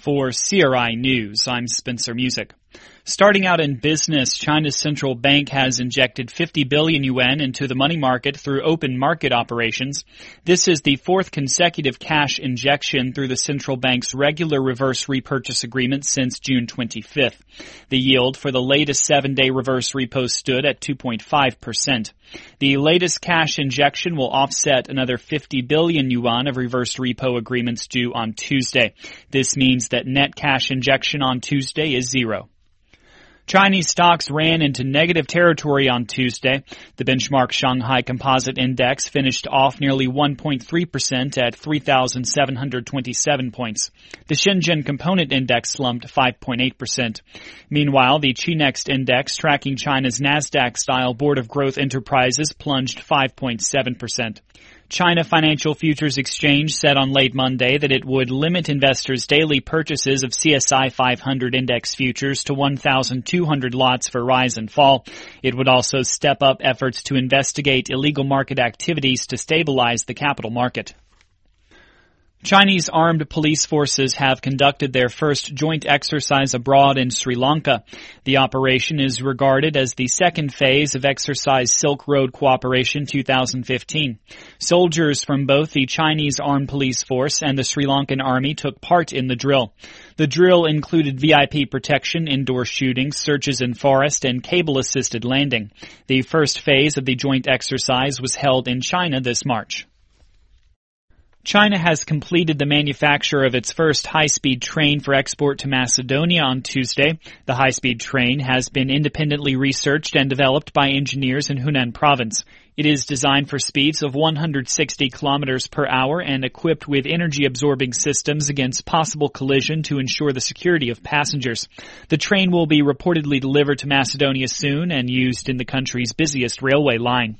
For CRI News, I'm Spencer Music. Starting out in business, China's central bank has injected 50 billion yuan into the money market through open market operations. This is the fourth consecutive cash injection through the central bank's regular reverse repurchase agreement since June 25th. The yield for the latest 7-day reverse repo stood at 2.5%. The latest cash injection will offset another 50 billion yuan of reverse repo agreements due on Tuesday. This means that net cash injection on Tuesday is zero. Chinese stocks ran into negative territory on Tuesday. The benchmark Shanghai Composite Index finished off nearly 1.3% at 3,727 points. The Shenzhen Component Index slumped 5.8%. Meanwhile, the Chi-Next Index, tracking China's Nasdaq-style Board of Growth Enterprises, plunged 5.7%. China Financial Futures Exchange said on late Monday that it would limit investors' daily purchases of CSI 500 index futures to 1,200 lots for rise and fall. It would also step up efforts to investigate illegal market activities to stabilize the capital market. Chinese armed police forces have conducted their first joint exercise abroad in Sri Lanka. The operation is regarded as the second phase of Exercise Silk Road Cooperation 2015. Soldiers from both the Chinese Armed Police Force and the Sri Lankan Army took part in the drill. The drill included VIP protection, indoor shooting, searches in forest, and cable-assisted landing. The first phase of the joint exercise was held in China this March. China has completed the manufacture of its first high-speed train for export to Macedonia on Tuesday. The high-speed train has been independently researched and developed by engineers in Hunan province. It is designed for speeds of 160 kilometers per hour and equipped with energy-absorbing systems against possible collision to ensure the security of passengers. The train will be reportedly delivered to Macedonia soon and used in the country's busiest railway line.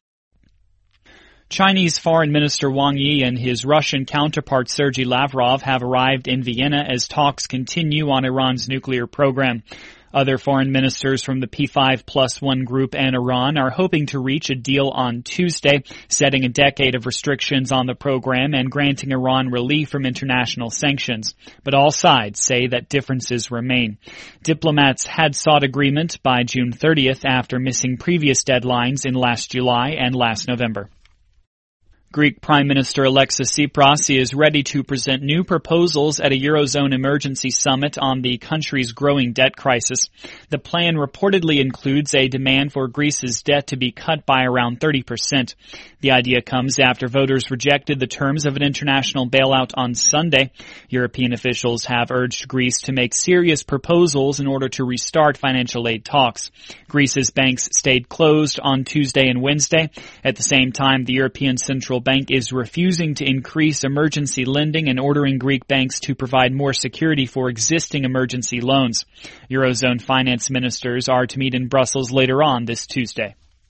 Chinese Foreign Minister Wang Yi and his Russian counterpart Sergei Lavrov have arrived in Vienna as talks continue on Iran's nuclear program. Other foreign ministers from the P5+1 group and Iran are hoping to reach a deal on Tuesday, setting a decade of restrictions on the program and granting Iran relief from international sanctions. But all sides say that differences remain. Diplomats had sought agreement by June 30th after missing previous deadlines in last July and last November. Greek Prime Minister Alexis Tsipras is ready to present new proposals at a Eurozone emergency summit on the country's growing debt crisis. The plan reportedly includes a demand for Greece's debt to be cut by around 30%. The idea comes after voters rejected the terms of an international bailout on Sunday. European officials have urged Greece to make serious proposals in order to restart financial aid talks. Greece's banks stayed closed on Tuesday and Wednesday. At the same time, the European Central Bank is refusing to increase emergency lending and ordering Greek banks to provide more security for existing emergency loans. Eurozone finance ministers are to meet in Brussels later on this Tuesday.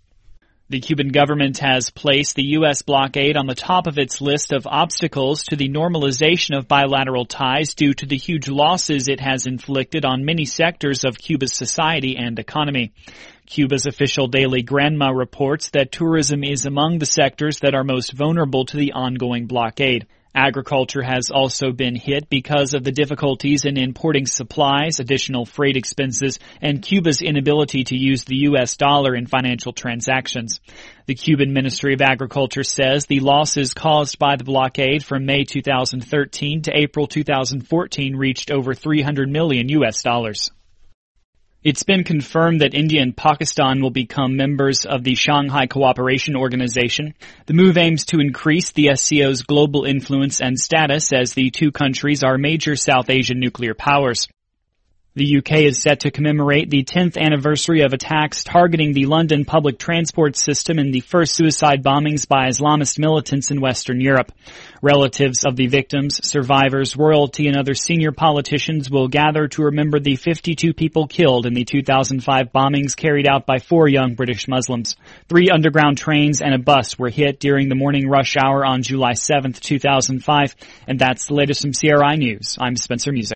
The Cuban government has placed the U.S. blockade on the top of its list of obstacles to the normalization of bilateral ties due to the huge losses it has inflicted on many sectors of Cuba's society and economy. Cuba's official daily Granma reports that tourism is among the sectors that are most vulnerable to the ongoing blockade. Agriculture has also been hit because of the difficulties in importing supplies, additional freight expenses, and Cuba's inability to use the U.S. dollar in financial transactions. The Cuban Ministry of Agriculture says the losses caused by the blockade from May 2013 to April 2014 reached over $300 million U.S. dollars. It's been confirmed that India and Pakistan will become members of the Shanghai Cooperation Organization. The move aims to increase the SCO's global influence and status as the two countries are major South Asian nuclear powers. The UK is set to commemorate the 10th anniversary of attacks targeting the London public transport system and the first suicide bombings by Islamist militants in Western Europe. Relatives of the victims, survivors, royalty, and other senior politicians will gather to remember the 52 people killed in the 2005 bombings carried out by 4 young British Muslims. 3 underground trains and a bus were hit during the morning rush hour on July 7th, 2005. And that's the latest from CRI News. I'm Spencer Music.